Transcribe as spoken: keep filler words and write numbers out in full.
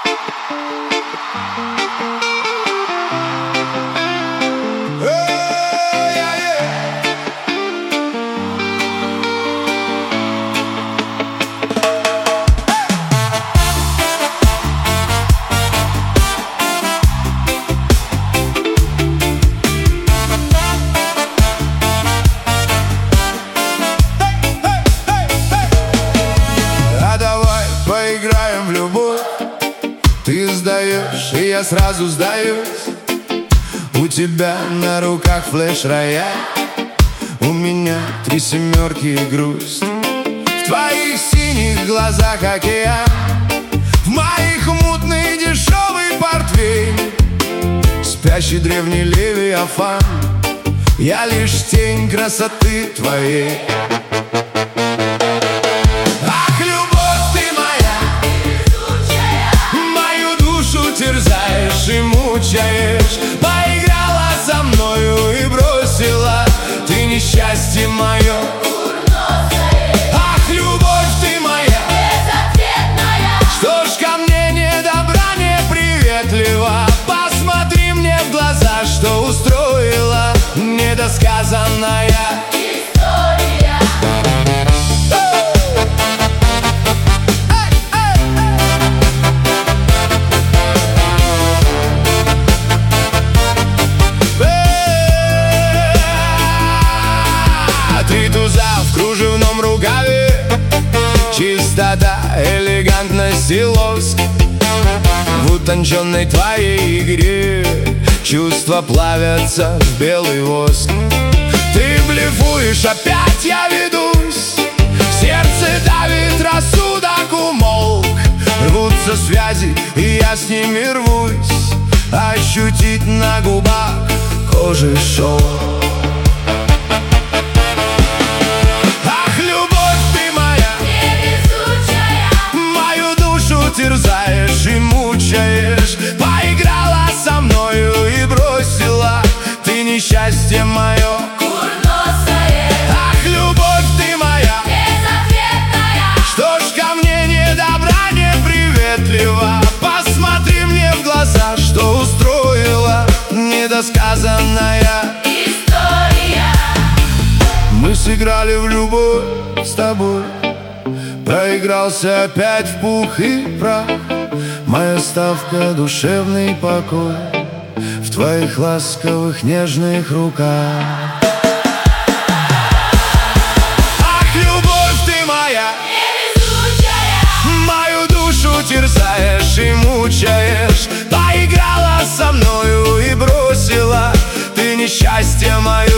Поиграем в любовь. Ты сдаешь, и я сразу сдаюсь. У тебя на руках флеш-рояль, у меня три семерки и грусть. В твоих синих глазах океан, в моих мутный дешевый портвейн. Спящий древний левиафан, я лишь тень красоты твоей. Терзаешь и мучаешь, поиграла со мною и бросила. Ты несчастье мое курносое. Ах, любовь ты моя безответная, что ж ко мне не добра, не приветлива. Посмотри мне в глаза, что устроила недосказанная история. Три туза в кружевном рукаве, чистота, элегантность и лоск. В утонченной твоей игре чувства плавятся в белый воск. Ты блефуешь, опять я ведусь, сердце давит, рассудок умолк. Рвутся связи, и я с ними рвусь, ощутить на губах кожи шелк. Терзаешь и мучаешь, поиграла со мною и бросила. Ты несчастье мое курносое. Ах, любовь ты моя безответная, что ж ко мне не добра, не приветлива. Посмотри мне в глаза, что устроила недосказанная история. Мы сыграли в любовь с тобой, проигрался опять в пух и прах. Моя ставка — душевный покой в твоих ласковых нежных руках. Ах, любовь ты моя невезучая, мою душу терзаешь и мучаешь, поиграла со мною и бросила. Ты несчастье мое